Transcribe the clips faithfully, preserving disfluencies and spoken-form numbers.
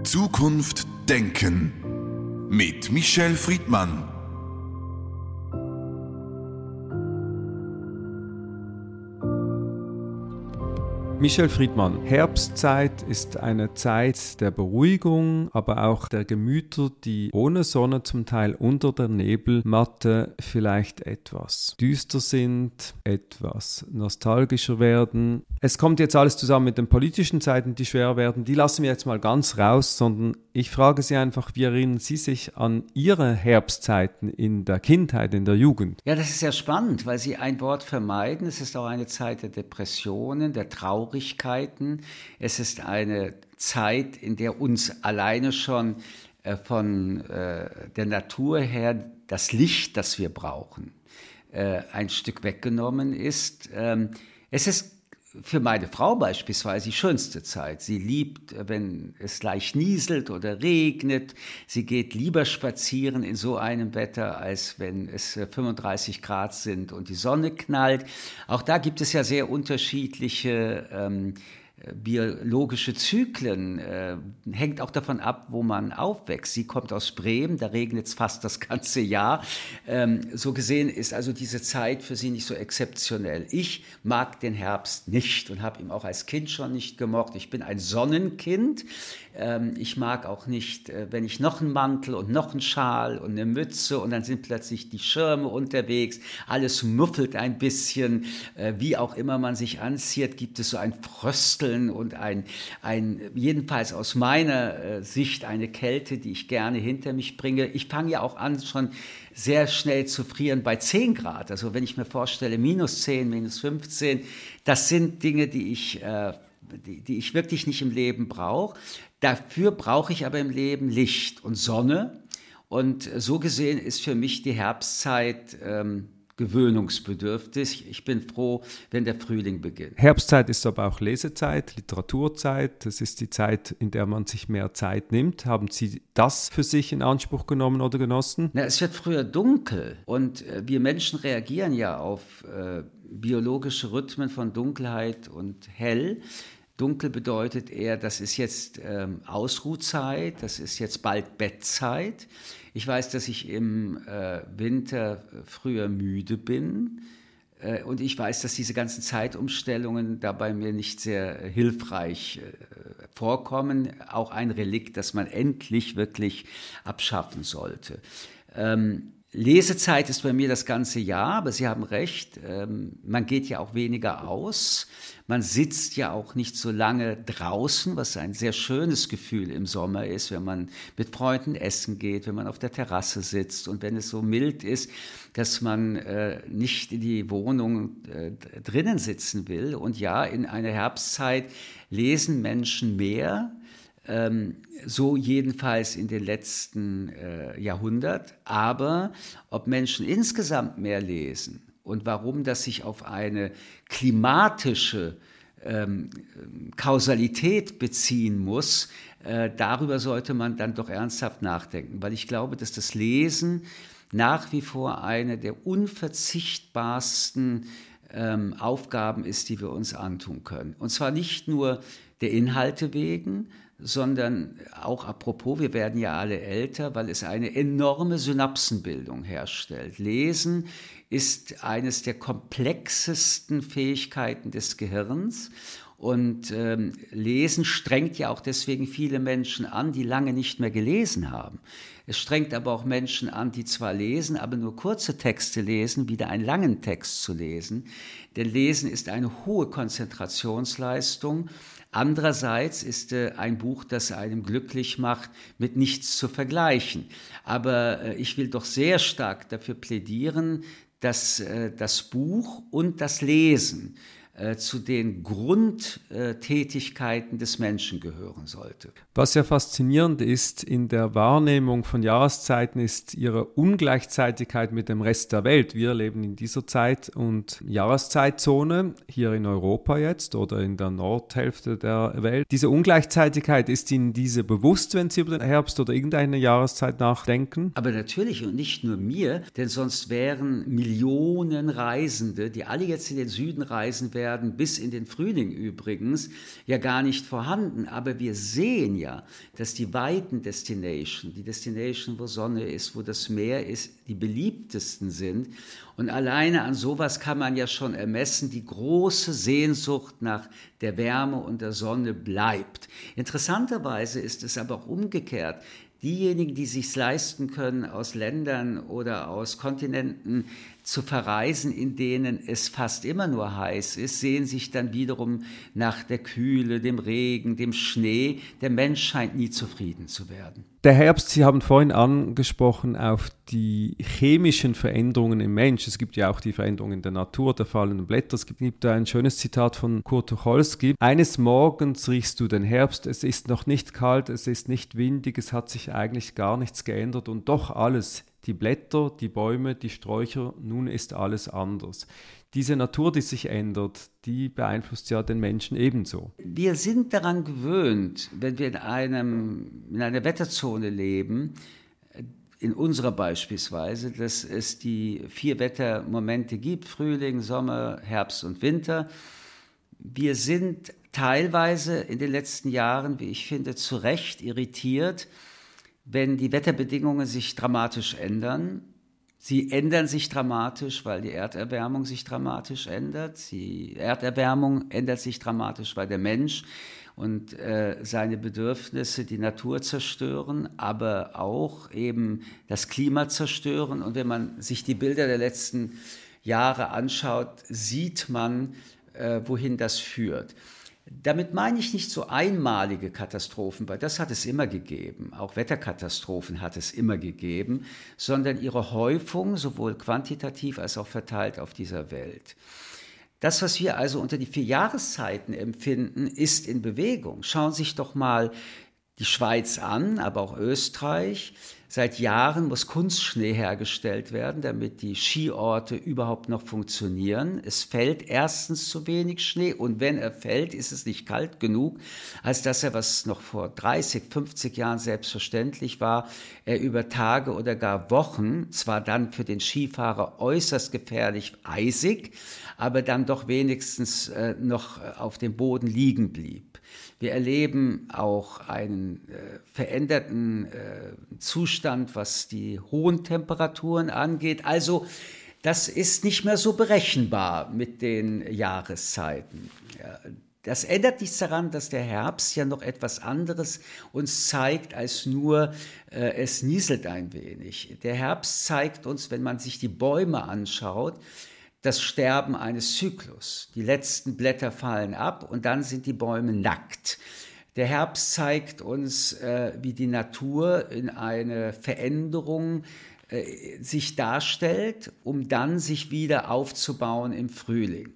Zukunft denken mit Michel Friedmann. Michel Friedmann, Herbstzeit ist eine Zeit der Beruhigung, aber auch der Gemüter, die ohne Sonne zum Teil unter der Nebelmatte vielleicht etwas düster sind, etwas nostalgischer werden. Es kommt jetzt alles zusammen mit den politischen Zeiten, die schwer werden. Die lassen wir jetzt mal ganz raus, sondern ich frage Sie einfach, wie erinnern Sie sich an Ihre Herbstzeiten in der Kindheit, in der Jugend? Ja, das ist sehr spannend, weil Sie ein Wort vermeiden. Es ist auch eine Zeit der Depressionen, der Traurigkeiten. Es ist eine Zeit, in der uns alleine schon äh, von äh, der Natur her das Licht, das wir brauchen, äh, ein Stück weggenommen ist. Ähm, es ist für meine Frau beispielsweise die schönste Zeit. Sie liebt, wenn es leicht nieselt oder regnet. Sie geht lieber spazieren in so einem Wetter, als wenn es fünfunddreißig Grad sind und die Sonne knallt. Auch da gibt es ja sehr unterschiedliche ähm, biologische Zyklen, äh, hängt auch davon ab, wo man aufwächst. Sie kommt aus Bremen, da regnet es fast das ganze Jahr. Ähm, so gesehen ist also diese Zeit für sie nicht so exzeptionell. Ich mag den Herbst nicht und habe ihn auch als Kind schon nicht gemocht. Ich bin ein Sonnenkind. Ähm, ich mag auch nicht, äh, wenn ich noch einen Mantel und noch einen Schal und eine Mütze und dann sind plötzlich die Schirme unterwegs. Alles muffelt ein bisschen. Äh, wie auch immer man sich anzieht, gibt es so ein Frösteln und ein, ein, jedenfalls aus meiner äh, Sicht eine Kälte, die ich gerne hinter mich bringe. Ich fange ja auch an, schon sehr schnell zu frieren bei zehn Grad. Also wenn ich mir vorstelle, minus zehn, minus fünfzehn, das sind Dinge, die ich, äh, die, die ich wirklich nicht im Leben brauche. Dafür brauche ich aber im Leben Licht und Sonne. Und so gesehen ist für mich die Herbstzeit ähm, gewöhnungsbedürftig. Ich bin froh, wenn der Frühling beginnt. Herbstzeit ist aber auch Lesezeit, Literaturzeit. Das ist die Zeit, in der man sich mehr Zeit nimmt. Haben Sie das für sich in Anspruch genommen oder genossen? Na, es wird früher dunkel und äh, wir Menschen reagieren ja auf äh, biologische Rhythmen von Dunkelheit und Hell. Dunkel bedeutet eher, das ist jetzt ähm, Ausruhzeit, das ist jetzt bald Bettzeit. Ich weiß, dass ich im äh, Winter früher müde bin äh, und ich weiß, dass diese ganzen Zeitumstellungen dabei mir nicht sehr äh, hilfreich äh, vorkommen. Auch ein Relikt, das man endlich wirklich abschaffen sollte. Ähm, Lesezeit ist bei mir das ganze Jahr, aber Sie haben recht, ähm, man geht ja auch weniger aus, man sitzt ja auch nicht so lange draußen, was ein sehr schönes Gefühl im Sommer ist, wenn man mit Freunden essen geht, wenn man auf der Terrasse sitzt und wenn es so mild ist, dass man äh, nicht in die Wohnung äh, drinnen sitzen will. Und ja, in einer Herbstzeit lesen Menschen mehr, Ähm, so jedenfalls in den letzten äh, Jahrhundert. Aber ob Menschen insgesamt mehr lesen und warum das sich auf eine klimatische ähm, Kausalität beziehen muss, äh, darüber sollte man dann doch ernsthaft nachdenken. Weil ich glaube, dass das Lesen nach wie vor eine der unverzichtbarsten ähm, Aufgaben ist, die wir uns antun können. Und zwar nicht nur der Inhalte wegen, sondern auch apropos, wir werden ja alle älter, weil es eine enorme Synapsenbildung herstellt. Lesen ist eines der komplexesten Fähigkeiten des Gehirns und ähm, Lesen strengt ja auch deswegen viele Menschen an, die lange nicht mehr gelesen haben. Es strengt aber auch Menschen an, die zwar lesen, aber nur kurze Texte lesen, wieder einen langen Text zu lesen. Denn Lesen ist eine hohe Konzentrationsleistung. Andererseits ist äh, ein Buch, das einem glücklich macht, mit nichts zu vergleichen. Aber äh, ich will doch sehr stark dafür plädieren, dass äh, das Buch und das Lesen äh, zu den Grundtätigkeiten des Menschen gehören sollte. Was ja faszinierend ist in der Wahrnehmung von Jahreszeiten, ist ihre Ungleichzeitigkeit mit dem Rest der Welt. Wir leben in dieser Zeit- und Jahreszeitzone, hier in Europa jetzt oder in der Nordhälfte der Welt. Diese Ungleichzeitigkeit, ist Ihnen diese bewusst, wenn Sie über den Herbst oder irgendeine Jahreszeit nachdenken? Aber natürlich und nicht nur mir, denn sonst wären Millionen Reisende, die alle jetzt in den Süden reisen werden, werden, bis in den Frühling übrigens, ja gar nicht vorhanden. Aber wir sehen ja, dass die weiten Destination, die Destination, wo Sonne ist, wo das Meer ist, die beliebtesten sind. Und alleine an sowas kann man ja schon ermessen, die große Sehnsucht nach der Wärme und der Sonne bleibt. Interessanterweise ist es aber auch umgekehrt. Diejenigen, die es sich leisten können, aus Ländern oder aus Kontinenten zu verreisen, in denen es fast immer nur heiß ist, sehen sich dann wiederum nach der Kühle, dem Regen, dem Schnee. Der Mensch scheint nie zufrieden zu werden. Der Herbst, Sie haben vorhin angesprochen auf die chemischen Veränderungen im Mensch. Es gibt ja auch die Veränderungen in der Natur, der fallenden Blätter. Es gibt da ein schönes Zitat von Kurt Tucholsky. Eines Morgens riechst du den Herbst, es ist noch nicht kalt, es ist nicht windig, es hat sich eigentlich gar nichts geändert und doch alles, die Blätter, die Bäume, die Sträucher, nun ist alles anders. Diese Natur, die sich ändert, die beeinflusst ja den Menschen ebenso. Wir sind daran gewöhnt, wenn wir in, einem, in einer Wetterzone leben, in unserer beispielsweise, dass es die vier Wettermomente gibt, Frühling, Sommer, Herbst und Winter. Wir sind teilweise in den letzten Jahren, wie ich finde, zu Recht irritiert, wenn die Wetterbedingungen sich dramatisch ändern. Sie ändern sich dramatisch, weil die Erderwärmung sich dramatisch ändert. Die Erderwärmung ändert sich dramatisch, weil der Mensch und äh, seine Bedürfnisse die Natur zerstören, aber auch eben das Klima zerstören. Und wenn man sich die Bilder der letzten Jahre anschaut, sieht man, äh, wohin das führt. Damit meine ich nicht so einmalige Katastrophen, weil das hat es immer gegeben, auch Wetterkatastrophen hat es immer gegeben, sondern ihre Häufung, sowohl quantitativ als auch verteilt auf dieser Welt. Das, was wir also unter die vier Jahreszeiten empfinden, ist in Bewegung. Schauen Sie sich doch mal die Schweiz an, aber auch Österreich. Seit Jahren muss Kunstschnee hergestellt werden, damit die Skiorte überhaupt noch funktionieren. Es fällt erstens zu wenig Schnee und wenn er fällt, ist es nicht kalt genug, als dass er, was noch vor dreißig, fünfzig Jahren selbstverständlich war, er über Tage oder gar Wochen, zwar dann für den Skifahrer äußerst gefährlich eisig, aber dann doch wenigstens äh, noch auf dem Boden liegen blieb. Wir erleben auch einen äh, veränderten äh, Zustand, was die hohen Temperaturen angeht. Also das ist nicht mehr so berechenbar mit den Jahreszeiten. Ja, das ändert nichts daran, dass der Herbst ja noch etwas anderes uns zeigt als nur, äh, es nieselt ein wenig. Der Herbst zeigt uns, wenn man sich die Bäume anschaut, das Sterben eines Zyklus. Die letzten Blätter fallen ab und dann sind die Bäume nackt. Der Herbst zeigt uns, äh, wie die Natur in eine Veränderung äh, sich darstellt, um dann sich wieder aufzubauen im Frühling.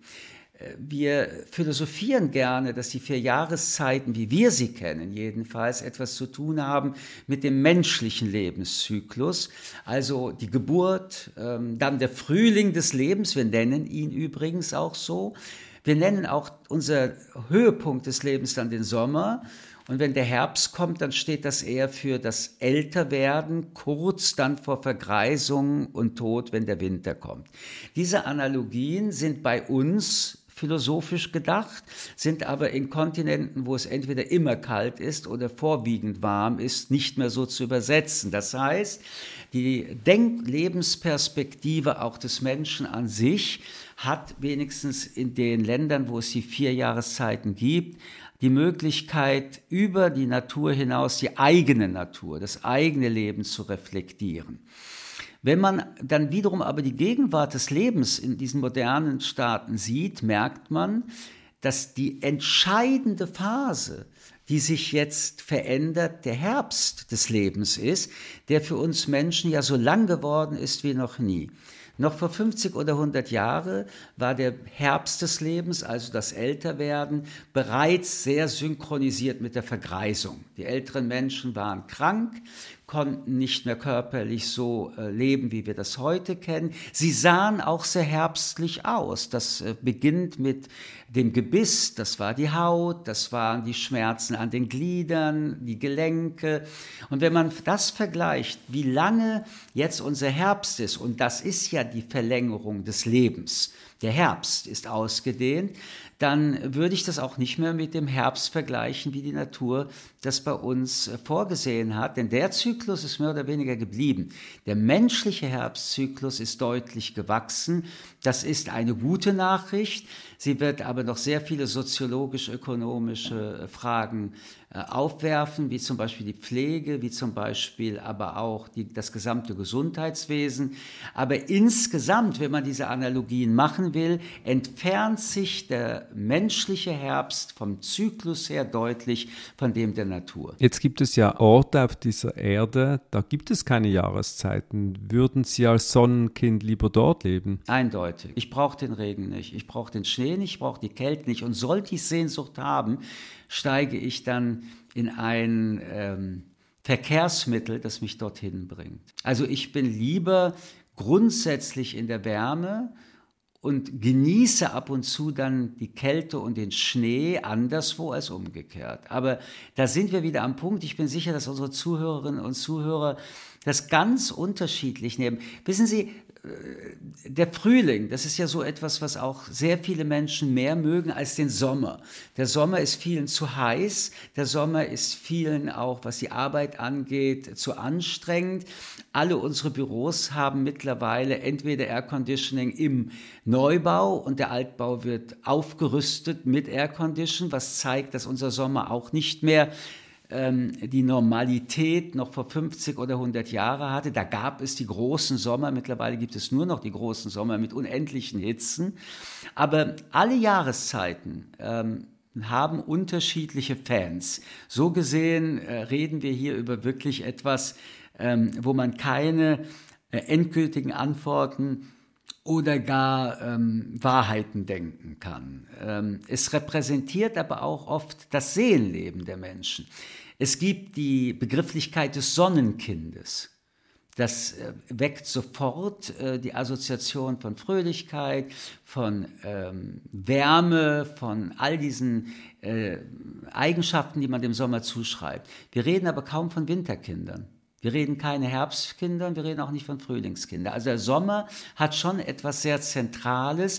Wir philosophieren gerne, dass die vier Jahreszeiten, wie wir sie kennen, jedenfalls etwas zu tun haben mit dem menschlichen Lebenszyklus, also die Geburt, ähm, dann der Frühling des Lebens, wir nennen ihn übrigens auch so. Wir nennen auch unser Höhepunkt des Lebens dann den Sommer. Und wenn der Herbst kommt, dann steht das eher für das Älterwerden, kurz dann vor Vergreisung und Tod, wenn der Winter kommt. Diese Analogien sind bei uns philosophisch gedacht, sind aber in Kontinenten, wo es entweder immer kalt ist oder vorwiegend warm ist, nicht mehr so zu übersetzen. Das heißt, die Denklebensperspektive auch des Menschen an sich hat wenigstens in den Ländern, wo es die vier Jahreszeiten gibt, die Möglichkeit, über die Natur hinaus die eigene Natur, das eigene Leben zu reflektieren. Wenn man dann wiederum aber die Gegenwart des Lebens in diesen modernen Staaten sieht, merkt man, dass die entscheidende Phase, die sich jetzt verändert, der Herbst des Lebens ist, der für uns Menschen ja so lang geworden ist wie noch nie. Noch vor fünfzig oder hundert Jahren war der Herbst des Lebens, also das Älterwerden, bereits sehr synchronisiert mit der Vergreisung. Die älteren Menschen waren krank, konnten nicht mehr körperlich so äh, leben, wie wir das heute kennen. Sie sahen auch sehr herbstlich aus. Das äh, beginnt mit dem Gebiss, das war die Haut, das waren die Schmerzen an den Gliedern, die Gelenke. Und wenn man das vergleicht, wie lange jetzt unser Herbst ist, und das ist ja die Verlängerung des Lebens, der Herbst ist ausgedehnt, dann würde ich das auch nicht mehr mit dem Herbst vergleichen, wie die Natur das bei uns vorgesehen hat. Denn der Zyklus ist mehr oder weniger geblieben. Der menschliche Herbstzyklus ist deutlich gewachsen. Das ist eine gute Nachricht. Sie wird aber noch sehr viele soziologisch-ökonomische Fragen äh, aufwerfen, wie zum Beispiel die Pflege, wie zum Beispiel aber auch die, das gesamte Gesundheitswesen. Aber insgesamt, wenn man diese Analogien machen will, entfernt sich der menschliche Herbst vom Zyklus her deutlich von dem der Natur. Jetzt gibt es ja Orte auf dieser Erde, da gibt es keine Jahreszeiten. Würden Sie als Sonnenkind lieber dort leben? Eindeutig. Ich brauche den Regen nicht, ich brauche den Schnee nicht, ich brauche die Kälte nicht. Und sollte ich Sehnsucht haben, steige ich dann in ein ähm, Verkehrsmittel, das mich dorthin bringt. Also ich bin lieber grundsätzlich in der Wärme und genieße ab und zu dann die Kälte und den Schnee anderswo als umgekehrt. Aber da sind wir wieder am Punkt. Ich bin sicher, dass unsere Zuhörerinnen und Zuhörer das ganz unterschiedlich nehmen. Wissen Sie, der Frühling, das ist ja so etwas, was auch sehr viele Menschen mehr mögen als den Sommer. Der Sommer ist vielen zu heiß, der Sommer ist vielen auch, was die Arbeit angeht, zu anstrengend. Alle unsere Büros haben mittlerweile entweder Air Conditioning im Neubau und der Altbau wird aufgerüstet mit Air Condition, was zeigt, dass unser Sommer auch nicht mehr die Normalität noch vor fünfzig oder hundert Jahren hatte. Da gab es die großen Sommer, mittlerweile gibt es nur noch die großen Sommer mit unendlichen Hitzen. Aber alle Jahreszeiten ähm, haben unterschiedliche Fans. So gesehen äh, reden wir hier über wirklich etwas, ähm, wo man keine äh, endgültigen Antworten oder gar ähm, Wahrheiten denken kann. Ähm, es repräsentiert aber auch oft das Seelenleben der Menschen. Es gibt die Begrifflichkeit des Sonnenkindes. Das äh, weckt sofort äh, die Assoziation von Fröhlichkeit, von ähm, Wärme, von all diesen äh, Eigenschaften, die man dem Sommer zuschreibt. Wir reden aber kaum von Winterkindern. Wir reden keine Herbstkindern, wir reden auch nicht von Frühlingskindern. Also der Sommer hat schon etwas sehr Zentrales,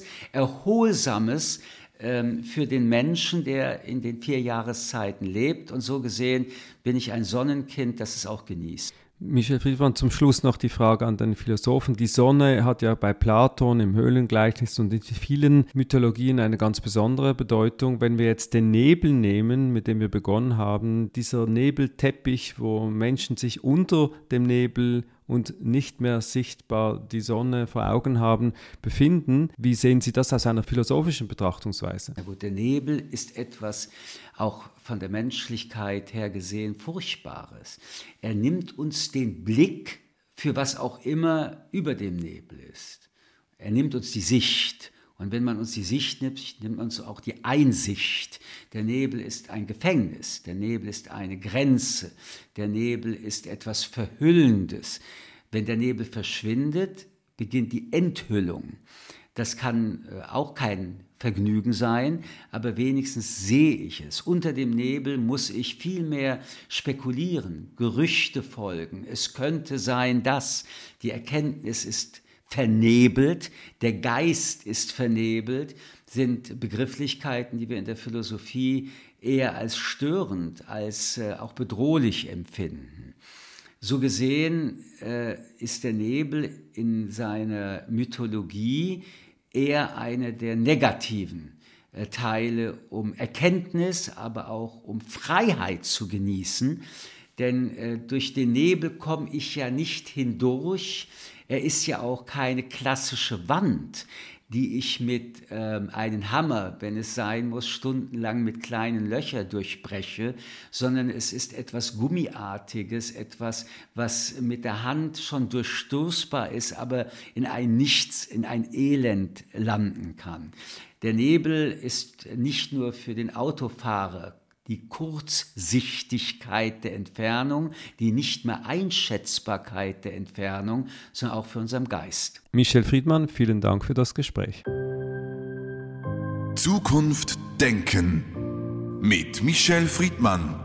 Erholsames ähm, für den Menschen, der in den vier Jahreszeiten lebt. Und so gesehen bin ich ein Sonnenkind, das es auch genießt. Michel Friedmann, zum Schluss noch die Frage an den Philosophen. Die Sonne hat ja bei Platon im Höhlengleichnis und in vielen Mythologien eine ganz besondere Bedeutung. Wenn wir jetzt den Nebel nehmen, mit dem wir begonnen haben, dieser Nebelteppich, wo Menschen sich unter dem Nebel und nicht mehr sichtbar die Sonne vor Augen haben, befinden. Wie sehen Sie das aus einer philosophischen Betrachtungsweise? Na gut, der Nebel ist etwas auch von der Menschlichkeit her gesehen Furchtbares. Er nimmt uns den Blick für was auch immer über dem Nebel ist. Er nimmt uns die Sicht. Und wenn man uns die Sicht nimmt, nimmt man uns auch die Einsicht. Der Nebel ist ein Gefängnis, der Nebel ist eine Grenze, der Nebel ist etwas Verhüllendes. Wenn der Nebel verschwindet, beginnt die Enthüllung. Das kann auch kein Vergnügen sein, aber wenigstens sehe ich es. Unter dem Nebel muss ich viel mehr spekulieren, Gerüchte folgen. Es könnte sein, dass die Erkenntnis ist vernebelt, der Geist ist vernebelt, sind Begrifflichkeiten, die wir in der Philosophie eher als störend, als äh, auch bedrohlich empfinden. So gesehen äh, ist der Nebel in seiner Mythologie eher eine der negativen äh, Teile, um Erkenntnis, aber auch um Freiheit zu genießen. Denn äh, durch den Nebel komme ich ja nicht hindurch. Er ist ja auch keine klassische Wand, die ich mit ähm, einem Hammer, wenn es sein muss, stundenlang mit kleinen Löchern durchbreche, sondern es ist etwas Gummiartiges, etwas, was mit der Hand schon durchstoßbar ist, aber in ein Nichts, in ein Elend landen kann. Der Nebel ist nicht nur für den Autofahrer die Kurzsichtigkeit der Entfernung, die nicht mehr Einschätzbarkeit der Entfernung, sondern auch für unseren Geist. Michel Friedmann, vielen Dank für das Gespräch. Zukunft denken mit Michel Friedmann.